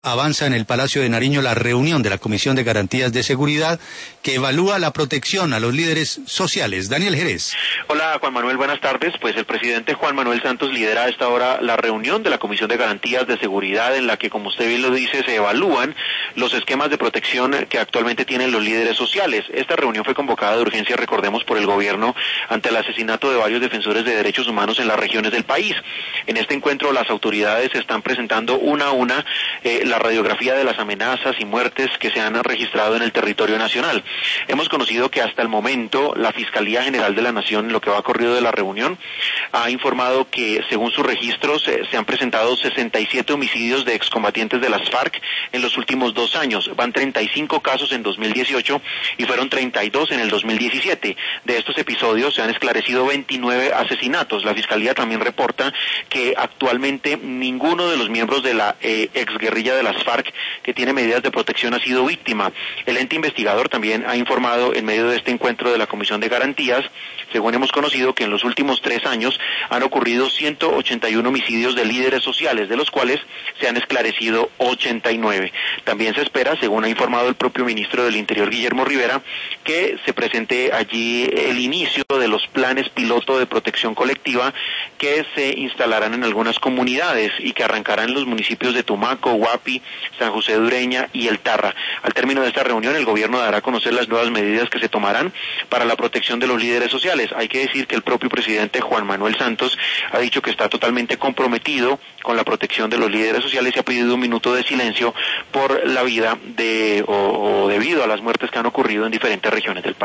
Avanza en el Palacio de Nariño la reunión de la Comisión de Garantías de Seguridad que evalúa la protección a los líderes sociales. Daniel Jerez. Hola Juan Manuel, buenas tardes. Pues el presidente Juan Manuel Santos lidera a esta hora la reunión de la Comisión de Garantías de Seguridad en la que, como usted bien lo dice, se evalúan los esquemas de protección que actualmente tienen los líderes sociales. Esta reunión fue convocada de urgencia, recordemos, por el gobierno ante el asesinato de varios defensores de derechos humanos en las regiones del país. En este encuentro las autoridades están presentando una a una la radiografía de las amenazas y muertes que se han registrado en el territorio nacional. Hemos conocido que hasta el momento la Fiscalía General de la Nación, en lo que va corrido de la reunión, ha informado que según sus registros se han presentado 67 homicidios de excombatientes de las FARC en los últimos 2 años. Van 35 casos en 2018 y fueron 32 en el 2017. De estos episodios se han esclarecido 29 asesinatos. La Fiscalía también reporta que actualmente ninguno de los miembros de la exguerrilla de las FARC que tiene medidas de protección ha sido víctima. El ente investigador también ha informado en medio de este encuentro de la Comisión de Garantías, según hemos conocido, que en los últimos 3 años han ocurrido 181 homicidios de líderes sociales, de los cuales se han esclarecido 89. También se espera, según ha informado el propio ministro del Interior, Guillermo Rivera, que se presente allí el inicio de los planes piloto de protección colectiva que se instalarán en algunas comunidades y que arrancarán en los municipios de Tumaco, Guapi, San José de Ureña y El Tarra. Al término de esta reunión, el gobierno dará a conocer las nuevas medidas que se tomarán para la protección de los líderes sociales. Hay que decir que el propio presidente Juan Manuel Santos ha dicho que está totalmente comprometido con la protección de los líderes sociales y ha pedido un minuto de silencio por la vida o debido a las muertes que han ocurrido en diferentes regiones del país.